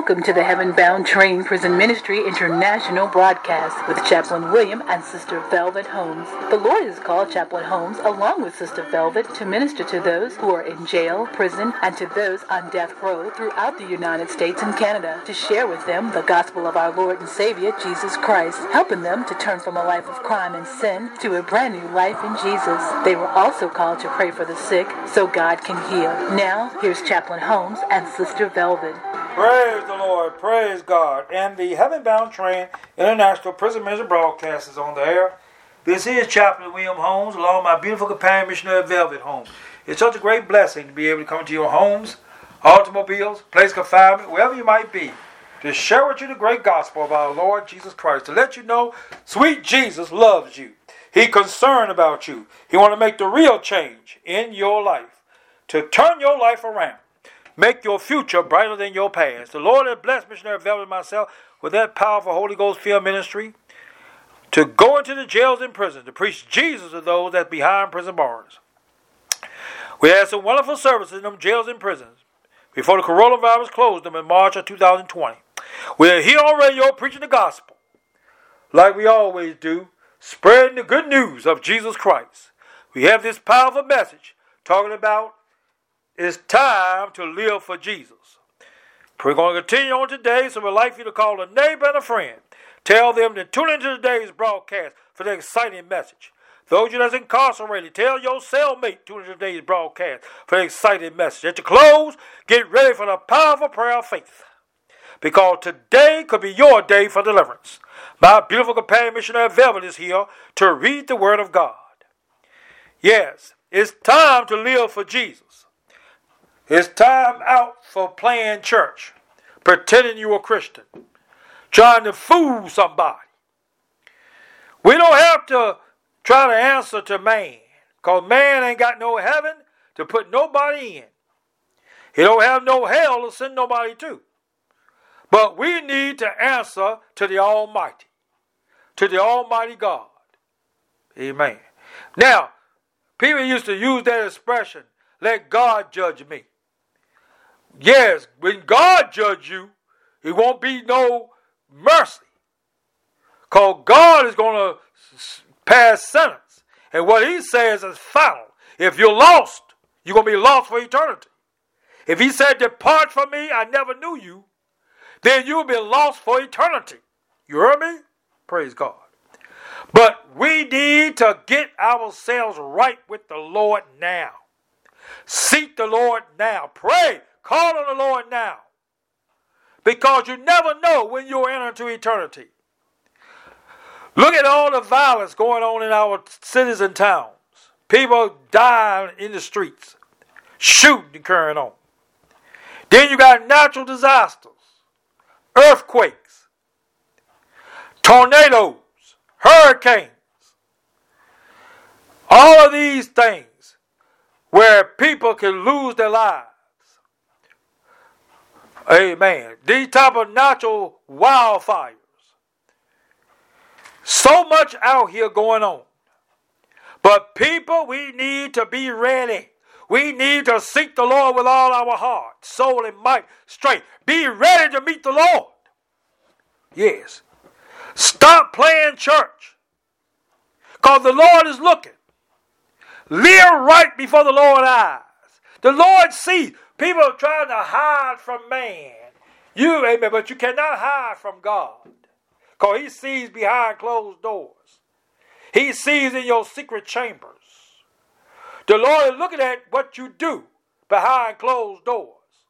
Welcome to the Heaven Bound Train Prison Ministry International broadcast with Chaplain William and Sister Velvet Holmes. The Lord has called Chaplain Holmes along with Sister Velvet to minister to those who are in jail, prison, and to those on death row throughout the United States and Canada to share with them the gospel of our Lord and Savior, Jesus Christ, helping them to turn from a life of crime and sin to a brand new life in Jesus. They were also called to pray for the sick so God can heal. Now, here's Chaplain Holmes and Sister Velvet. Praise the Lord, praise God. And the Heaven Bound Train International Prison Ministry broadcast is on the air. This is Chaplain William Holmes, along with my beautiful companion missionary Velvet Holmes. It's such a great blessing to be able to come to your homes, automobiles, place of confinement, wherever you might be, to share with you the great gospel of our Lord Jesus Christ, to let you know sweet Jesus loves you. He's concerned about you. He wants to make the real change in your life, to turn your life around. Make your future brighter than your past. The Lord has blessed Missionary Velvet and myself with that powerful Holy Ghost filled ministry to go into the jails and prisons to preach Jesus to those that's behind prison bars. We had some wonderful services in them jails and prisons before the coronavirus closed them in March of 2020. We're here on radio preaching the gospel like we always do, spreading the good news of Jesus Christ. We have this powerful message talking about it's time to live for Jesus. We're going to continue on today, so we'd like you to call a neighbor and a friend. Tell them to tune into today's broadcast for the exciting message. Those of you that's incarcerated, tell your cellmate to tune into today's broadcast for the exciting message. At your close, get ready for the powerful prayer of faith, because today could be your day for deliverance. My beautiful companion missionary Velvet is here to read the Word of God. Yes, it's time to live for Jesus. It's time out for playing church, pretending you're a Christian, trying to fool somebody. We don't have to try to answer to man, because man ain't got no heaven to put nobody in. He don't have no hell to send nobody to. But we need to answer to the Almighty, to the Almighty God. Amen. Now, people used to use that expression, let God judge me. Yes, when God judge you, it won't be no mercy. Because God is going to pass sentence. And what he says is final. If you're lost, you're going to be lost for eternity. If he said, depart from me, I never knew you, then you'll be lost for eternity. You heard me? Praise God. But we need to get ourselves right with the Lord now. Seek the Lord now. Pray. Call on the Lord now. Because you never know when you'll enter into eternity. Look at all the violence going on in our cities and towns. People dying in the streets. Shooting occurring on. Then you got natural disasters. Earthquakes. Tornadoes. Hurricanes. All of these things where people can lose their lives. Amen. These type of natural wildfires. So much out here going on. But people, we need to be ready. We need to seek the Lord with all our heart, soul, and might, strength. Be ready to meet the Lord. Yes. Stop playing church. Because the Lord is looking. Live right before the Lord's eyes. The Lord sees. People are trying to hide from man. Amen, but you cannot hide from God. Because he sees behind closed doors. He sees in your secret chambers. The Lord is looking at what you do behind closed doors.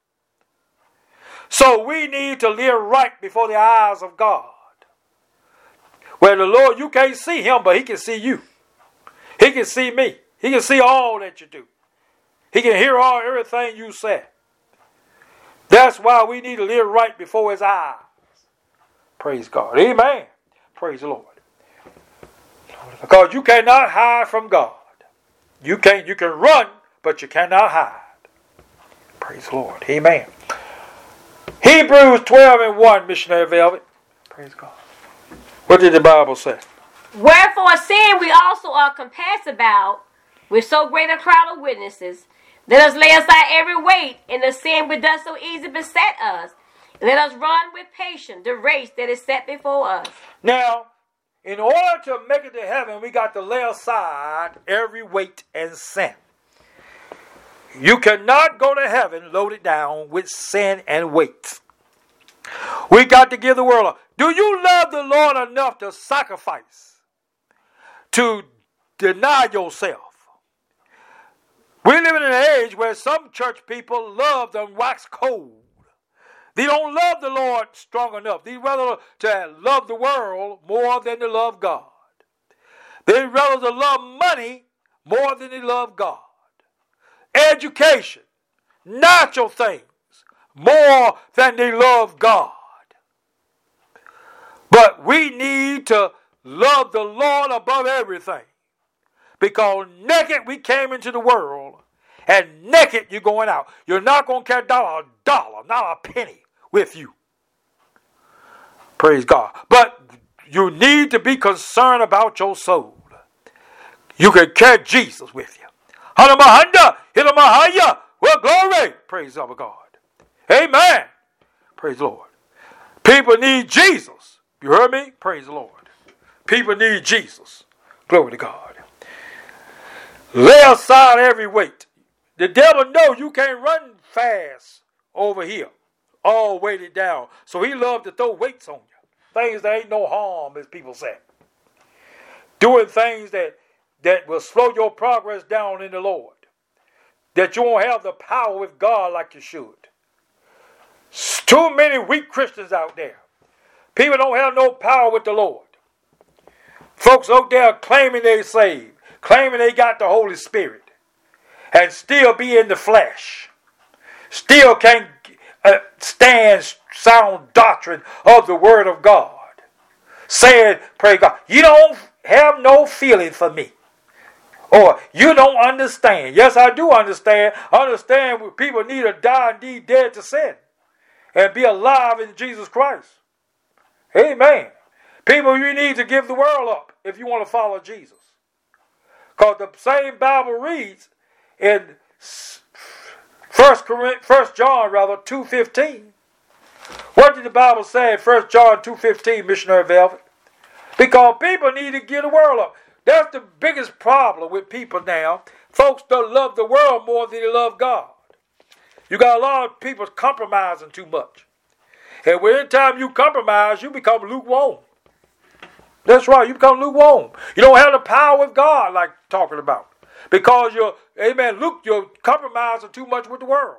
So we need to live right before the eyes of God. Where the Lord, you can't see him, but he can see you. He can see me. He can see all that you do. He can hear everything you say. That's why we need to live right before his eyes. Praise God. Amen. Praise the Lord. Because you cannot hide from God. You can run, but you cannot hide. Praise the Lord. Amen. Hebrews 12:1, missionary Velvet. Praise God. What did the Bible say? Wherefore, seeing we also are compassed about with so great a crowd of witnesses, let us lay aside every weight and the sin which does so easily beset us, Let us run with patience the race that is set before us. Now, in order to make it to heaven, we got to lay aside every weight and sin. You cannot go to heaven loaded down with sin and weights. We got to give the world up. Do you love the Lord enough to sacrifice, to deny yourself? We live in an age where some church people love them wax cold. They don't love the Lord strong enough. They rather to love the world more than to love God. They rather to love money more than they love God. Education, natural things, more than they love God. But we need to love the Lord above everything. Because naked we came into the world, and naked you're going out. You're not going to carry a dollar, not a penny with you. Praise God. But you need to be concerned about your soul. You can carry Jesus with you. Hanamahanda, Hilamahaya, well, glory. Praise our God. Amen. Praise the Lord. People need Jesus. You heard me? Praise the Lord. People need Jesus. Glory to God. Lay aside every weight. The devil knows you can't run fast over here, all weighted down. So he loves to throw weights on you. Things that ain't no harm, as people say. Doing things that will slow your progress down in the Lord. That you won't have the power with God like you should. Too many weak Christians out there. People don't have no power with the Lord. Folks out there claiming they saved, claiming they got the Holy Spirit, and still be in the flesh. Still can't stand sound doctrine of the Word of God. Saying, pray God, you don't have no feeling for me. Or you don't understand. Yes, I do understand. I understand people need to die and be dead to sin. And be alive in Jesus Christ. Amen. People, you need to give the world up if you want to follow Jesus. Because the same Bible reads in 1 John 2:15. What did the Bible say in 1 John 2:15, Missionary Velvet? Because people need to give the world up. That's the biggest problem with people now. Folks don't love the world more than they love God. You got a lot of people compromising too much. And when time you compromise, you become lukewarm. That's right, you become lukewarm. You don't have the power with God like talking about. Because you're compromising too much with the world.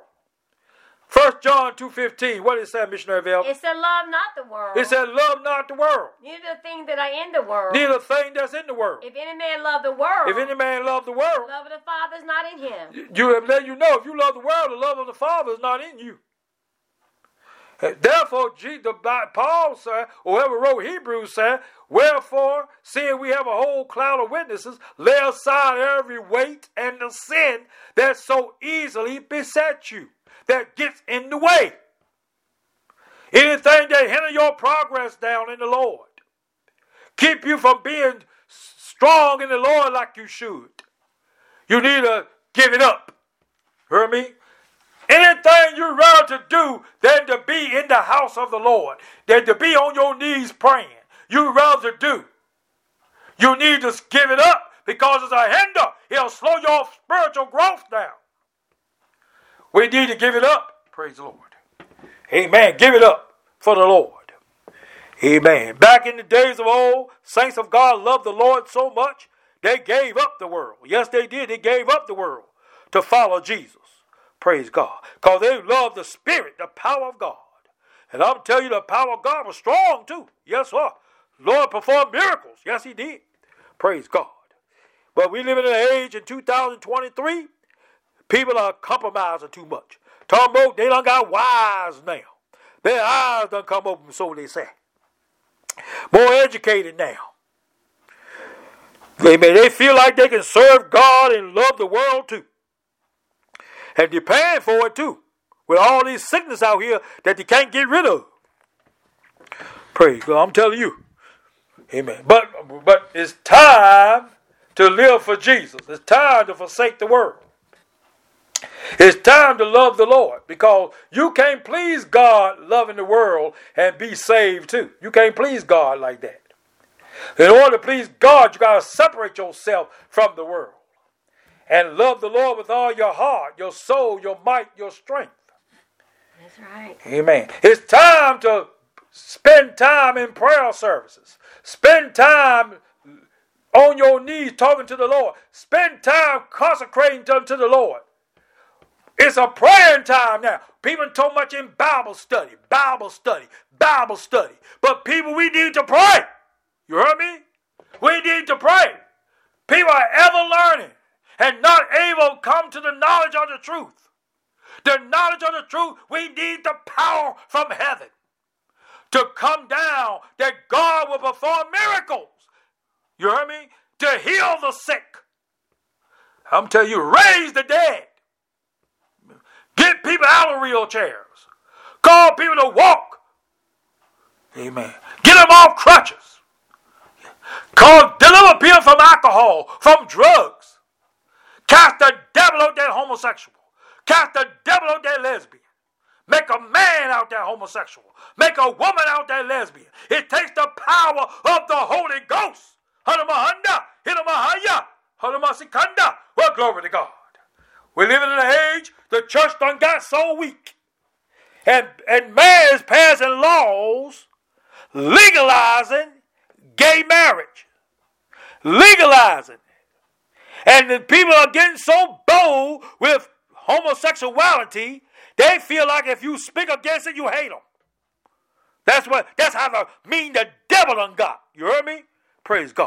1 John 2:15, what did it say, Missionary Velvet? It said, love not the world. It said, love not the world. Neither the things that are in the world. Neither the thing that's in the world. If any man love the world. If any man love the world. The love of the Father is not in him. You let you know, if you love the world, the love of the Father is not in you. Therefore, Paul said, or whoever wrote Hebrews said, wherefore, seeing we have a whole cloud of witnesses, lay aside every weight and the sin that so easily besets you, that gets in the way. Anything that hinder your progress down in the Lord. Keep you from being strong in the Lord like you should. You need to give it up. Hear me? Anything you'd rather to do than to be in the house of the Lord, than to be on your knees praying, you'd rather do. You need to give it up because it's a hinder. It'll slow your spiritual growth down. We need to give it up. Praise the Lord. Amen. Give it up for the Lord. Amen. Back in the days of old, saints of God loved the Lord so much, they gave up the world. Yes, they did. They gave up the world to follow Jesus. Praise God. Because they loved the Spirit, the power of God. And I'm telling you, the power of God was strong too. Yes, sir. Lord performed miracles. Yes, he did. Praise God. But we live in an age in 2023, people are compromising too much. Talking about they done got wise now. Their eyes done come open, so they say. More educated now. They feel like they can serve God and love the world too. And they're paying for it too. With all these sickness out here that they can't get rid of. Praise God, I'm telling you. Amen. But it's time to live for Jesus. It's time to forsake the world. It's time to love the Lord, because you can't please God loving the world and be saved too. You can't please God like that. In order to please God, you got to separate yourself from the world and love the Lord with all your heart, your soul, your might, your strength. That's right. Amen. It's time to spend time in prayer services. Spend time on your knees talking to the Lord. Spend time consecrating to the Lord. It's a praying time now. People so much in Bible study. But people, we need to pray. You heard me? We need to pray. People are ever learning and not able to come to the knowledge of the truth. The knowledge of the truth, we need the power from heaven to come down, that God will perform miracles. You heard me? To heal the sick. I'm telling you, raise the dead. Get people out of wheelchairs. Call people to walk. Amen. Get them off crutches. Deliver people from alcohol, from drugs. Cast the devil out that homosexual. Cast the devil out that lesbian. Make a man out there homosexual. Make a woman out there lesbian. It takes the power of the Holy Ghost. Well, glory to God. We're living in an age the church done got so weak. And man is passing laws legalizing gay marriage. Legalizing. And the people are getting so bold with homosexuality, they feel like if you speak against it, you hate them. That's how the devil done got. You heard me? Praise God.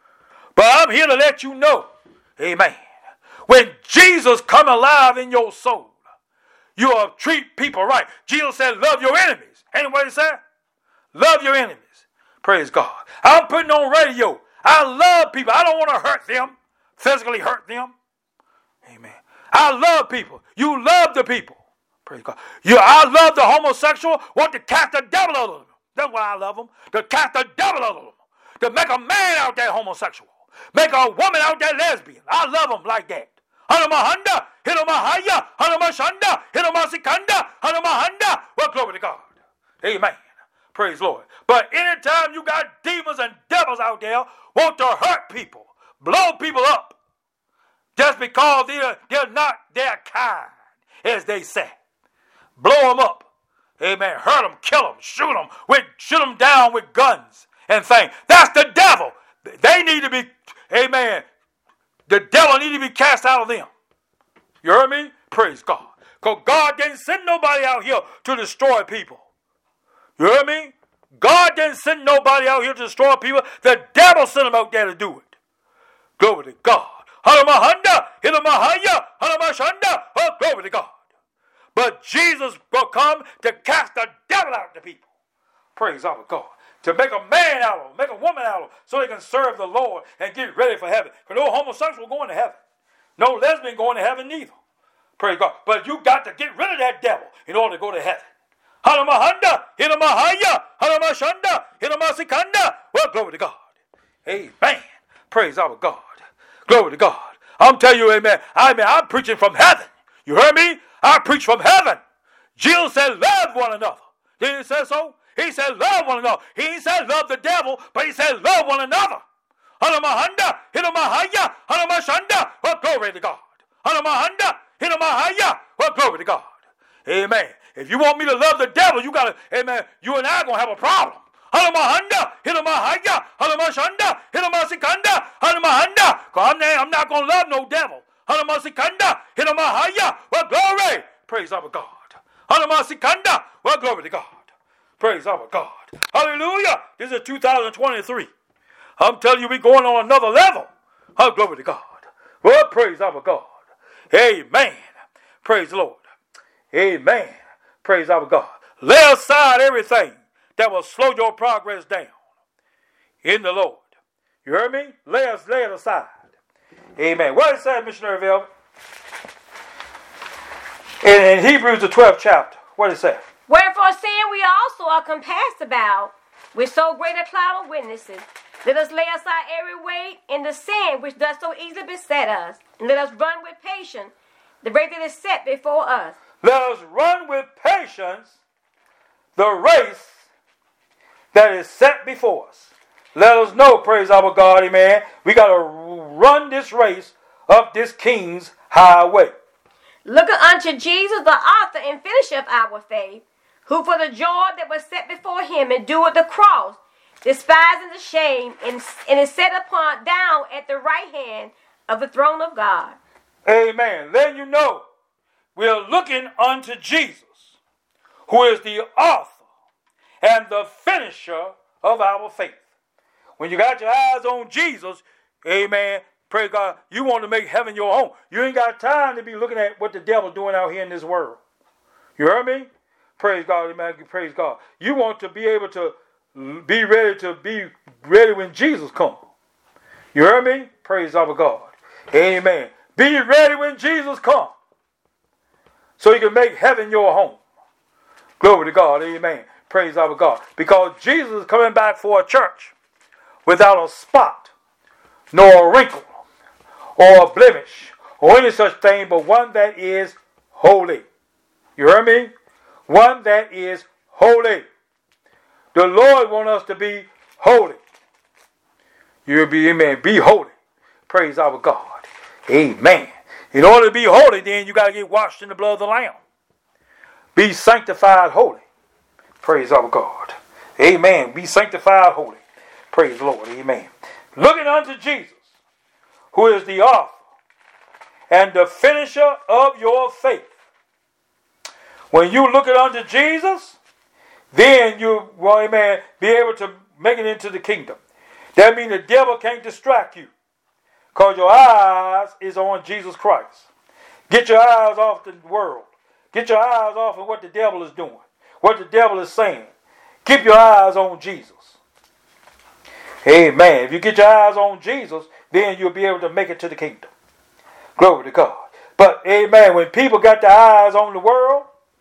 But I'm here to let you know, amen, when Jesus come alive in your soul, you will treat people right. Jesus said, love your enemies. Ain't what he said? Love your enemies. Praise God. I'm putting on radio. I love people. I don't want to hurt them, physically hurt them. Amen. I love people. You love the people. Praise God. I love the homosexual. Want to cast the devil out of them. That's why I love them. To cast the devil out of them. To make a man out there homosexual. Make a woman out there lesbian. I love them like that. Hanamahanda, Hinamahaya, Hanamashanda, Hinamasikanda, Hanamahanda. Well, glory to God. Amen. Praise Lord. But anytime you got demons and devils out there want to hurt people, blow people up, just because they're not their kind, as they say. Blow them up. Amen. Hurt them, kill them, shoot them down with guns and things. That's the devil. They need to be, amen, the devil need to be cast out of them. You heard me? Praise God. Because God didn't send nobody out here to destroy people. You heard me? God didn't send nobody out here to destroy people. The devil sent them out there to do it. Glory to God. Hanamahanda, Hinamahaya, Hanamashanda. Oh, glory to God. But Jesus will come to cast the devil out of the people. Praise our God. To make a man out of them, make a woman out of them, so they can serve the Lord and get ready for heaven. Because no homosexual going to heaven. No lesbian going to heaven neither. Praise God. But you got to get rid of that devil in order to go to heaven. Hanamahanda, Hinamahaya, Hanamashanda, Hinamasikanda. Well, glory to God. Amen. Praise our God. Glory to God. I'm telling you, amen. I'm preaching from heaven. You heard me? I preach from heaven. Jesus said, love one another. Didn't he say so? He said, love one another. He didn't say love the devil, but he said, love one another. Hanamahanda, Hinamahaya, Hanamashanda. Well, glory to God. Hanamahanda, Hinamahaya. Well, glory to God. Amen. If you want me to love the devil, you got to, amen, you and I are going to have a problem. Hanamahanda, Hinamahaya, Hanamashanda, Hinamasikanda, Hanamahanda. Because I'm not going to love no devil. Hanamasikanda, Hinamahaya. Well, glory. Praise our God. Hanamasikanda. Well, glory to God. Praise our God. Hallelujah. This is 2023. I'm telling you, we're going on another level. Oh, glory to God. Well, praise our God. Amen. Praise the Lord. Amen. Praise our God. Lay aside everything that will slow your progress down in the Lord. You heard me? Lay it aside. Amen. What did it say, Missionary Velvet? In Hebrews, the 12th chapter. What did it say? Wherefore, seeing we also are compassed about with so great a cloud of witnesses, let us lay aside every weight and the sin which does so easily beset us, and let us run with patience the race that is set before us. Let us run with patience the race that is set before us. Let us know, praise our God, amen. We got to run this race up this King's highway. Looking unto Jesus, the author and finisher of our faith, who for the joy that was set before him endured the cross, despising the shame, and is set upon down at the right hand of the throne of God. Amen. Letting you know, we are looking unto Jesus, who is the author and the finisher of our faith. When you got your eyes on Jesus, amen, pray God, you want to make heaven your home. You ain't got time to be looking at what the devil's doing out here in this world. You heard me? Praise God, amen, praise God. You want to be able to be ready when Jesus comes. You heard me? Praise our God. Amen. Be ready when Jesus comes, so you can make heaven your home. Glory to God. Amen. Praise our God. Because Jesus is coming back for a church without a spot, nor a wrinkle, or a blemish, or any such thing, but one that is holy. You heard me? One that is holy. The Lord wants us to be holy. You'll be, amen, be holy. Praise our God. Amen. In order to be holy, then you got to get washed in the blood of the Lamb. Be sanctified holy. Praise our God. Amen. Be sanctified holy. Praise the Lord. Amen. Looking unto Jesus, who is the author and the finisher of your faith. When you look unto Jesus, then you will, amen, be able to make it into the kingdom. That means the devil can't distract you, because your eyes is on Jesus Christ. Get your eyes off the world. Get your eyes off of what the devil is doing, what the devil is saying. Keep your eyes on Jesus. Amen. If you get your eyes on Jesus, then you'll be able to make it to the kingdom. Glory to God. But, amen, when people got their eyes on the world,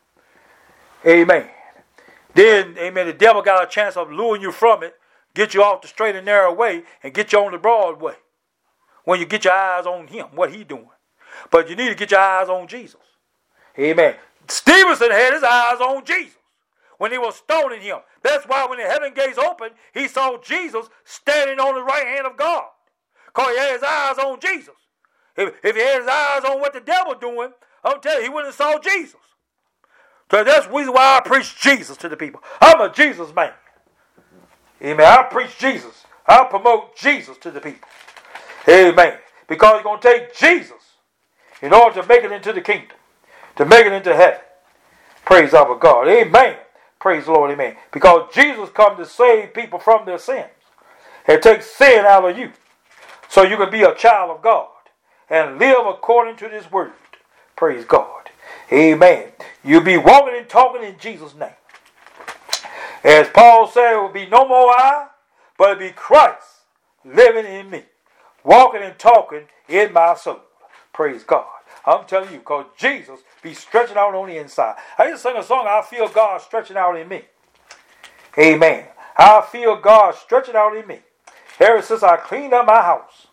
amen, then, amen, the devil got a chance of luring you from it, get you off the straight and narrow way, and get you on the broad way. When you get your eyes on him, what he's doing. But you need to get your eyes on Jesus. Amen. Stevenson had his eyes on Jesus when he was stoning him. That's why when the heaven gates opened, he saw Jesus standing on the right hand of God. Because he had his eyes on Jesus. If he had his eyes on what the devil doing, I'm telling you, he wouldn't have saw Jesus. So that's the reason why I preach Jesus to the people. I'm a Jesus man. Amen. I preach Jesus. I promote Jesus to the people. Amen. Because it's going to take Jesus in order to make it into the kingdom, to make it into heaven. Praise our God. Amen. Praise the Lord. Amen. Because Jesus come to save people from their sins and take sin out of you, so you can be a child of God and live according to this word. Praise God. Amen. You'll be walking and talking in Jesus' name. As Paul said, it will be no more I, but it will be Christ living in me, walking and talking in my soul. Praise God. I'm telling you, because Jesus be stretching out on the inside. I just sang a song, I feel God stretching out in me. Amen. I feel God stretching out in me. Ever since I cleaned up my house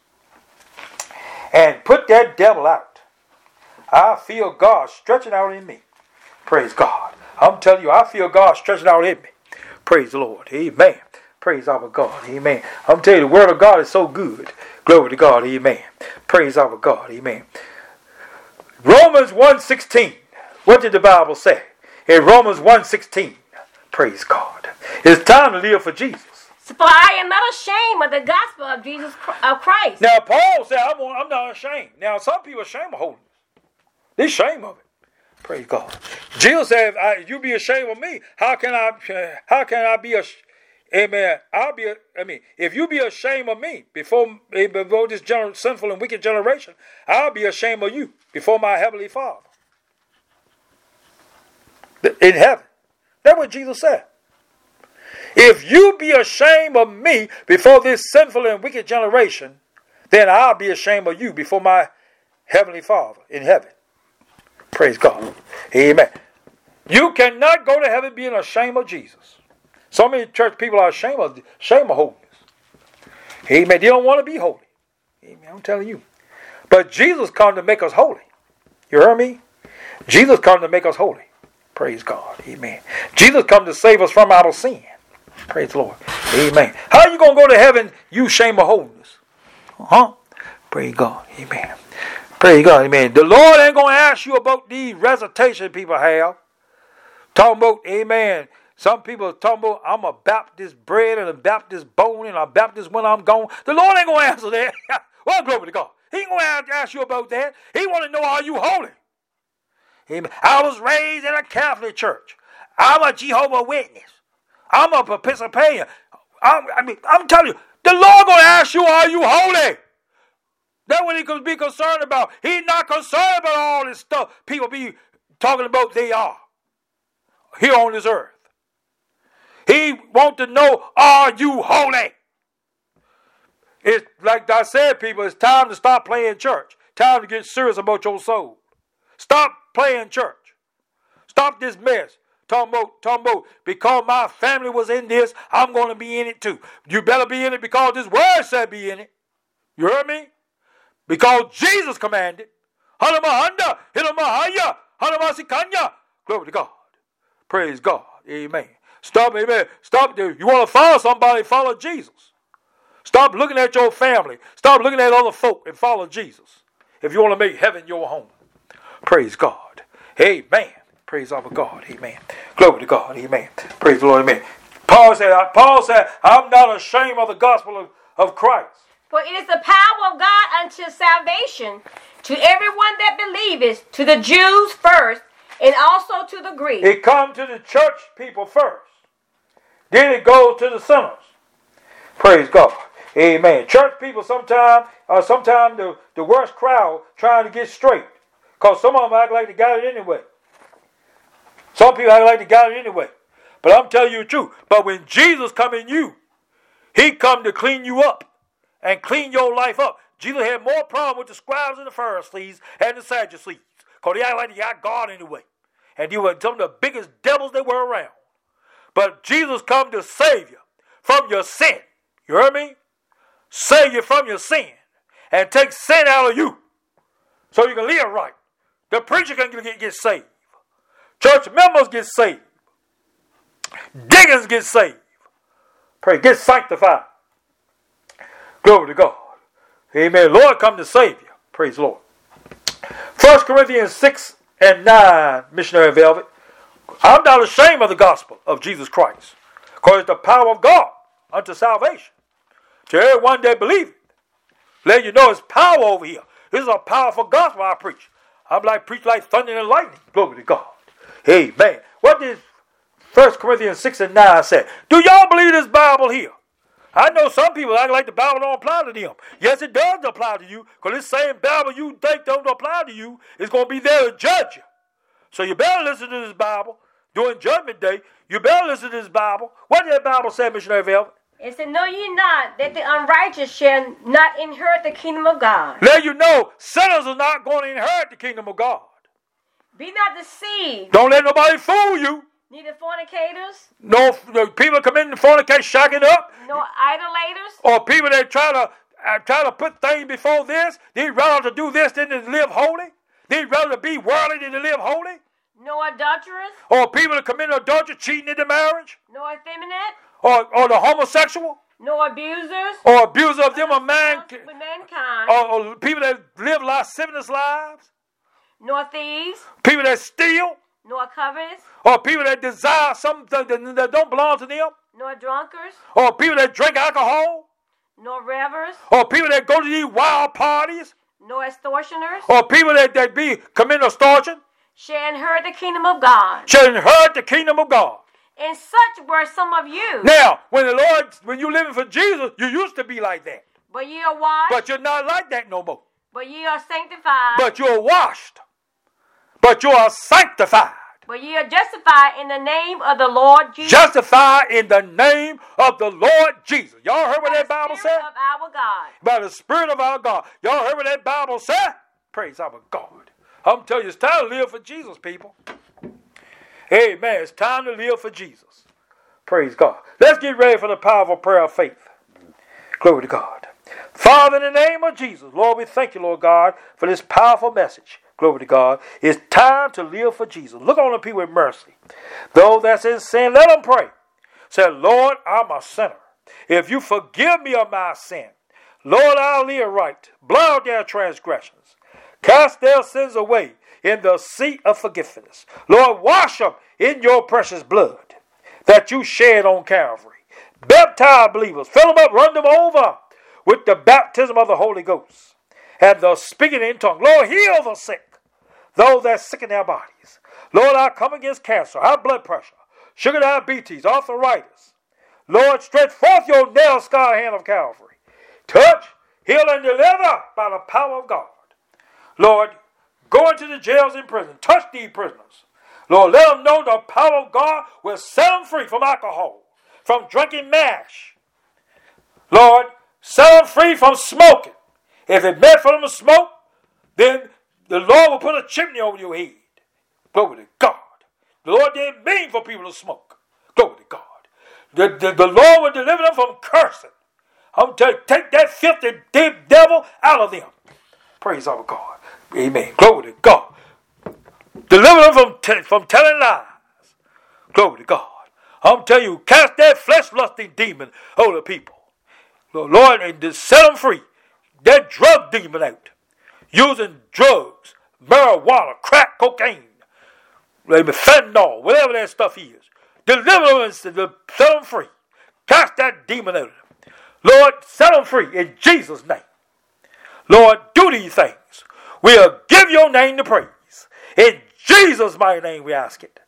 and put that devil out, I feel God stretching out in me. Praise God. I'm telling you, I feel God stretching out in me. Praise the Lord. Amen. Praise our God. Amen. I'm telling you, the word of God is so good. Glory to God. Amen. Praise our God. Amen. Romans 1:16. What did the Bible say? In Romans 1:16. Praise God. It's time to live for Jesus. For I am not ashamed of the gospel of Jesus of Christ. Now Paul said, I'm not ashamed. Now some people are ashamed of holiness. They're ashamed of it. Praise God. Jesus said, if you be ashamed of me, how can I be ashamed? Amen. If you be ashamed of me before this sinful and wicked generation, I'll be ashamed of you before my heavenly Father in heaven. That's what Jesus said. If you be ashamed of me before this sinful and wicked generation, then I'll be ashamed of you before my heavenly Father in heaven. Praise God. Amen. You cannot go to heaven being ashamed of Jesus. So many church people are ashamed of holiness. Amen. They don't want to be holy. Amen. I'm telling you. But Jesus come to make us holy. You heard me? Jesus come to make us holy. Praise God. Amen. Jesus come to save us from our sin. Praise the Lord. Amen. How are you going to go to heaven, you shame of holiness? Huh? Praise God. Amen. Praise God. Amen. The Lord ain't going to ask you about these reservations people have. Talking about, amen. Some people are talking about, I'm a Baptist bread and a Baptist bone and a Baptist when I'm gone. The Lord ain't going to answer that. Well, glory to God. He ain't going to ask you about that. He want to know, are you holy? Amen. I was raised in a Catholic church. I'm a Jehovah's Witness. I'm a Episcopalian. I'm telling you, the Lord going to ask you, are you holy? That's what he could be concerned about. He's not concerned about all this stuff people be talking about they are here on this earth. He wants to know, are you holy? It's like I said, people, it's time to stop playing church. Time to get serious about your soul. Stop playing church. Stop this mess. Talking about, because my family was in this, I'm going to be in it too. You better be in it because this word said be in it. You heard me? Because Jesus commanded. Halamahanda, Hilamahaya, Halamasikanya. Glory to God. Praise God. Amen. Stop, amen. Stop there. You want to follow somebody, follow Jesus. Stop looking at your family. Stop looking at other folk and follow Jesus. If you want to make heaven your home. Praise God. Amen. Praise our God. Amen. Glory to God. Amen. Praise the Lord. Amen. Paul said, I'm not ashamed of the gospel of Christ. For it is the power of God unto salvation to everyone that believeth, to the Jews first, and also to the Greeks. It comes to the church people first. Then it goes to the sinners. Praise God. Amen. Church people sometimes the worst crowd trying to get straight. Because some of them act like they got it anyway. Some people act like they got it anyway. But I'm telling you the truth. But when Jesus come in you, he come to clean you up and clean your life up. Jesus had more problem with the scribes and the Pharisees and the Sadducees. Because they act like they got God anyway. And they were some of the biggest devils they were around. But Jesus come to save you from your sin. You heard me? Save you from your sin. And take sin out of you. So you can live right. The preacher can get saved. Church members get saved. Deacons get saved. Pray, get sanctified. Glory to God. Amen. Lord come to save you. Praise the Lord. 1 Corinthians 6 and 9, Missionary Velvet. I'm not ashamed of the gospel of Jesus Christ. Because it's the power of God unto salvation. To everyone that believeth. Let you know it's power over here. This is a powerful gospel I preach. I'm preach like thunder and lightning. Glory to God. Amen. What did 1 Corinthians 6 and 9 say? Do y'all believe this Bible here? I know some people act like the Bible don't apply to them. Yes, it does apply to you. Because this same Bible you think don't apply to you is going to be there to judge you. So you better listen to this Bible during Judgment Day. You better listen to this Bible. What did that Bible say, Missionary Velvet? It said, know ye not that the unrighteous shall not inherit the kingdom of God. Let you know, sinners are not going to inherit the kingdom of God. Be not deceived. Don't let nobody fool you. Neither fornicators. No people come in and fornicate, shacking up. Nor idolaters. Or people that try to put things before this. They'd rather to do this than to live holy. They'd rather be worldly than to live holy. No adulterers. Or people that commit adultery, cheating in the marriage. No effeminate. Or the homosexual. No abusers. Or abuser of them of mankind. Or people that live lascivious lives. Nor thieves. People that steal. Nor covetous. Or people that desire something that don't belong to them. Nor drunkards. Or people that drink alcohol. Nor revelers. Or people that go to these wild parties. Nor extortioners. Or people that be committing extortion. Shall inherit the kingdom of God. Shall inherit the kingdom of God. And such were some of you. Now, when you're living for Jesus, you used to be like that. But ye are washed. But you're not like that no more. But ye are sanctified. But you're washed. But you are sanctified. But ye are justified in the name of the Lord Jesus. Justified in the name of the Lord Jesus. Y'all heard what that Bible said? By the Spirit of our God. By the Spirit of our God. Y'all heard what that Bible said? Praise our God. I'm telling you, it's time to live for Jesus, people. Amen. It's time to live for Jesus. Praise God. Let's get ready for the powerful prayer of faith. Glory to God. Father, in the name of Jesus, Lord, we thank you, Lord God, for this powerful message. Glory to God. It's time to live for Jesus. Look on the people with mercy. Those that's in sin, let them pray. Say, Lord, I'm a sinner. If you forgive me of my sin, Lord, I'll live right. Blot out their transgressions. Cast their sins away in the sea of forgiveness. Lord, wash them in your precious blood that you shed on Calvary. Baptize believers. Fill them up, run them over with the baptism of the Holy Ghost and the speaking in tongues. Lord, heal the sick, those that are sick in their bodies. Lord, I come against cancer, high blood pressure, sugar diabetes, arthritis. Lord, stretch forth your nail-scarred hand of Calvary. Touch, heal, and deliver by the power of God. Lord, go into the jails and prison. Touch these prisoners. Lord, let them know the power of God will set them free from alcohol, from drinking mash. Lord, set them free from smoking. If it's meant for them to smoke, then the Lord will put a chimney over your head. Glory to God. The Lord didn't mean for people to smoke. Glory to God. The Lord will deliver them from cursing. I'm telling you, take that filthy devil out of them. Praise our God. Amen. Glory to God. Deliver them from telling lies. Glory to God. I'm telling you, cast that flesh-lusting demon over the people. Lord, and just set them free. That drug demon out. Using drugs, marijuana, crack, cocaine, fentanyl, whatever that stuff is. Deliver them and set them free. Cast that demon out of them. Lord, set them free in Jesus' name. Lord, do these things. We'll give your name the praise. In Jesus' mighty name we ask it.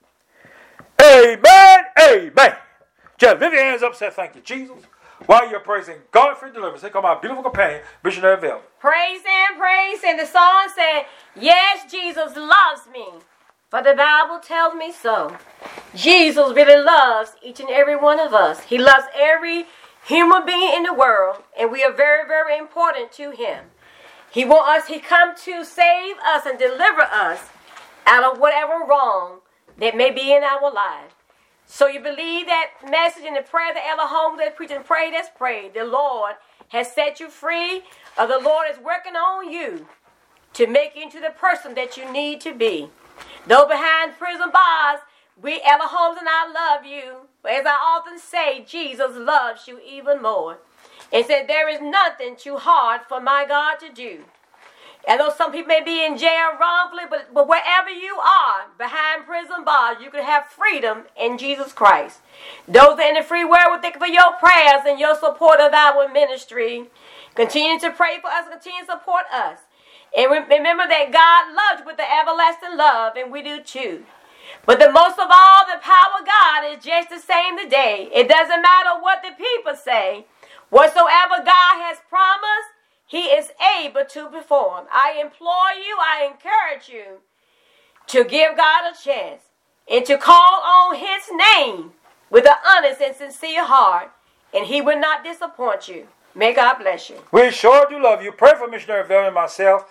Amen. Amen. Just lift your hands up and say thank you, Jesus. While you're praising God for deliverance, here come my beautiful companion, Missionary Velvet. Praise Him, praise Him. The song said, yes, Jesus loves me, for the Bible tells me so. Jesus really loves each and every one of us. He loves every human being in the world, and we are very, very important to Him. He come to save us and deliver us out of whatever wrong that may be in our lives. So you believe that message in the prayer that Ella Holmes that preached and prayed, that's prayed. The Lord has set you free, or the Lord is working on you to make you into the person that you need to be. Though behind prison bars, we, Ella Holmes and I, love you. But as I often say, Jesus loves you even more. And said, there is nothing too hard for my God to do. And though some people may be in jail wrongfully, but wherever you are, behind prison bars, you can have freedom in Jesus Christ. Those in the free world will thank you for your prayers and your support of our ministry. Continue to pray for us, continue to support us. And remember that God loves you with the everlasting love, and we do too. But the most of all, the power of God is just the same today. It doesn't matter what the people say. Whatsoever God has promised, He is able to perform. I implore you, I encourage you to give God a chance and to call on His name with an honest and sincere heart, and He will not disappoint you. May God bless you. We sure do love you. Pray for Missionary Velvet and myself.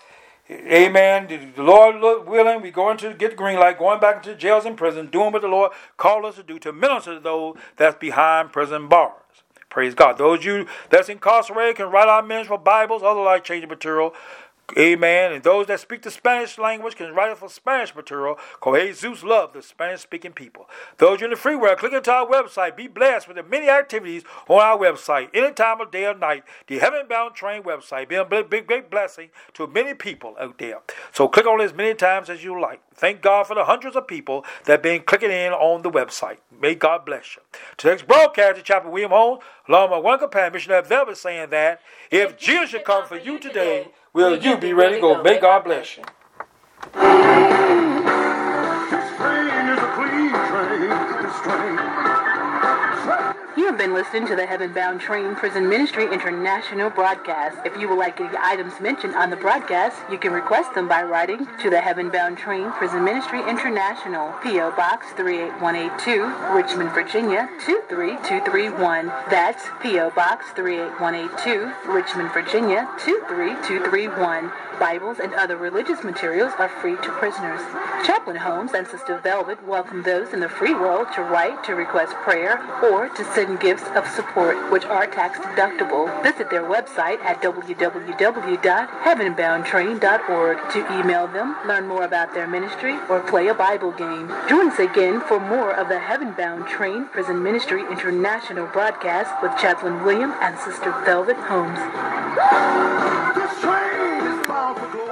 Amen. The Lord willing, we going to get the green light, going back into jails and prison, doing what the Lord called us to do, to minister to those that's behind prison bars. Praise God. Those of you that's incarcerated can write out ministry for Bibles, other life-changing material. Amen. And those that speak the Spanish language can write it for Spanish material, because Jesus loves the Spanish-speaking people. Those in the free world, click into our website. Be blessed with the many activities on our website, any time of day or night. The Heaven Bound Train website, being a big blessing to many people out there. So click on it as many times as you like. Thank God for the hundreds of people that have been clicking in on the website. May God bless you. Today's broadcast is Chaplain William Holmes, along with my one companion, Missionary Velvet, saying that if Jesus should come for you today, will you be ready to go? May God bless you. This train is a clean train. This train. You have been listening to the Heaven Bound Train Prison Ministry International broadcast. If you would like any items mentioned on the broadcast, you can request them by writing to the Heaven Bound Train Prison Ministry International, P.O. Box 38182, Richmond, Virginia 23231. That's P.O. Box 38182, Richmond, Virginia 23231. Bibles and other religious materials are free to prisoners. Chaplain Holmes and Sister Velvet welcome those in the free world to write to request prayer or to send send gifts of support, which are tax deductible. Visit their website at www.heavenboundtrain.org to email them, learn more about their ministry, or play a Bible game. Join us again for more of the Heavenbound Train Prison Ministry International broadcast with Chaplain William and Sister Velvet Holmes.